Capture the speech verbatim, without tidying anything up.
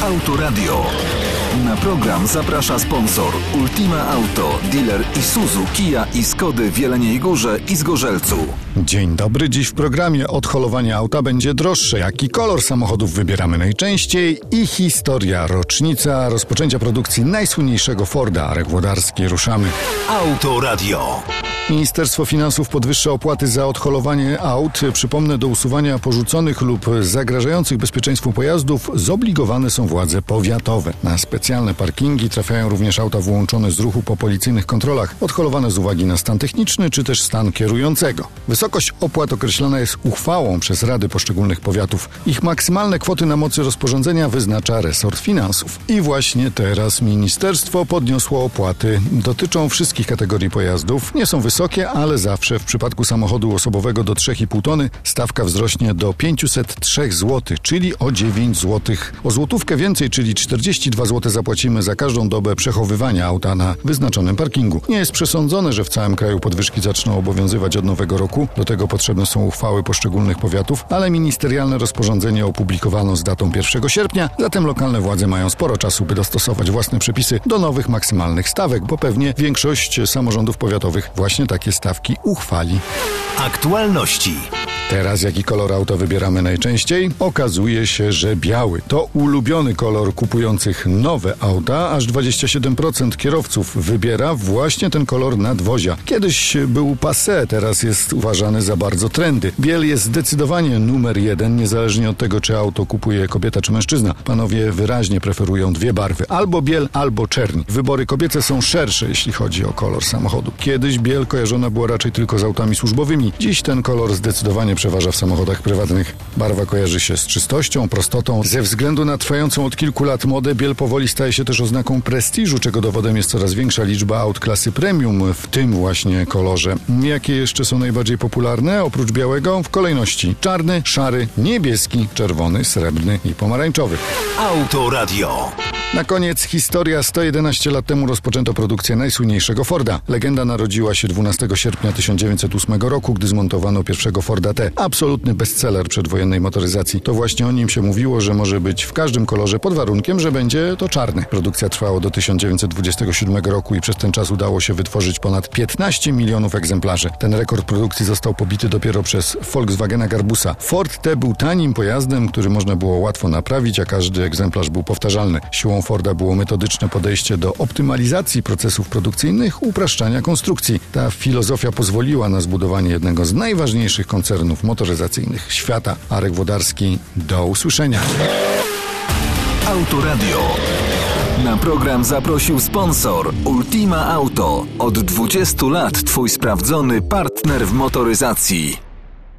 Autoradio. Na program zaprasza sponsor Ultima Auto, dealer Isuzu, Kia i Skody w Jeleniej Górze i Zgorzelcu. Dzień dobry, dziś w programie odholowanie auta będzie droższe. Jaki kolor samochodów wybieramy najczęściej i historia, rocznica rozpoczęcia produkcji najsłynniejszego Forda. Arek Włodarski, ruszamy. Autoradio. Ministerstwo Finansów podwyższa opłaty za odholowanie aut. Przypomnę, do usuwania porzuconych lub zagrażających bezpieczeństwu pojazdów zobligowane są władze powiatowe. Na specjalne parkingi trafiają również auta wyłączone z ruchu po policyjnych kontrolach, odholowane z uwagi na stan techniczny czy też stan kierującego. Wysokość opłat określana jest uchwałą przez rady poszczególnych powiatów. Ich maksymalne kwoty na mocy rozporządzenia wyznacza resort finansów. I właśnie teraz ministerstwo podniosło opłaty. Dotyczą wszystkich kategorii pojazdów. Nie są wysokie. Wysokie, ale zawsze w przypadku samochodu osobowego do trzy i pół tony stawka wzrośnie do pięćset trzy złote, czyli o dziewięć złotych. O złotówkę więcej, czyli czterdzieści dwa złote zapłacimy za każdą dobę przechowywania auta na wyznaczonym parkingu. Nie jest przesądzone, że w całym kraju podwyżki zaczną obowiązywać od nowego roku. Do tego potrzebne są uchwały poszczególnych powiatów, ale ministerialne rozporządzenie opublikowano z datą pierwszego sierpnia, zatem lokalne władze mają sporo czasu, by dostosować własne przepisy do nowych maksymalnych stawek, bo pewnie większość samorządów powiatowych właśnie takie stawki uchwali. Aktualności. Teraz jaki kolor auta wybieramy najczęściej? Okazuje się, że biały to ulubiony kolor kupujących nowe auta. Aż dwadzieścia siedem procent kierowców wybiera właśnie ten kolor nadwozia. Kiedyś był passé, teraz jest uważany za bardzo trendy. Biel jest zdecydowanie numer jeden, niezależnie od tego, czy auto kupuje kobieta czy mężczyzna. Panowie wyraźnie preferują dwie barwy, albo biel, albo czerń. Wybory kobiece są szersze, jeśli chodzi o kolor samochodu. Kiedyś biel kojarzona była raczej tylko z autami służbowymi. Dziś ten kolor zdecydowanie przeważa w samochodach prywatnych. Barwa kojarzy się z czystością, prostotą. Ze względu na trwającą od kilku lat modę, biel powoli staje się też oznaką prestiżu, czego dowodem jest coraz większa liczba aut klasy premium w tym właśnie kolorze. Jakie jeszcze są najbardziej popularne? Oprócz białego w kolejności czarny, szary, niebieski, czerwony, srebrny i pomarańczowy. Autoradio. Na koniec historia. sto jedenaście lat temu rozpoczęto produkcję najsłynniejszego Forda. Legenda narodziła się dwunastego sierpnia tysiąc dziewięćset ósmego roku, gdy zmontowano pierwszego Forda T. Absolutny bestseller przedwojennej motoryzacji. To właśnie o nim się mówiło, że może być w każdym kolorze pod warunkiem, że będzie to czarny. Produkcja trwała do tysiąc dziewięćset dwudziestego siódmego roku i przez ten czas udało się wytworzyć ponad piętnaście milionów egzemplarzy. Ten rekord produkcji został pobity dopiero przez Volkswagena Garbusa. Ford T był tanim pojazdem, który można było łatwo naprawić, a każdy egzemplarz był powtarzalny. Siłą Forda było metodyczne podejście do optymalizacji procesów produkcyjnych, upraszczania konstrukcji. Ta filozofia pozwoliła na zbudowanie jednego z najważniejszych koncernów motoryzacyjnych świata. Arek Włodarski, do usłyszenia. Autoradio. Na program zaprosił sponsor Ultima Auto. Od dwudziestu lat twój sprawdzony partner w motoryzacji.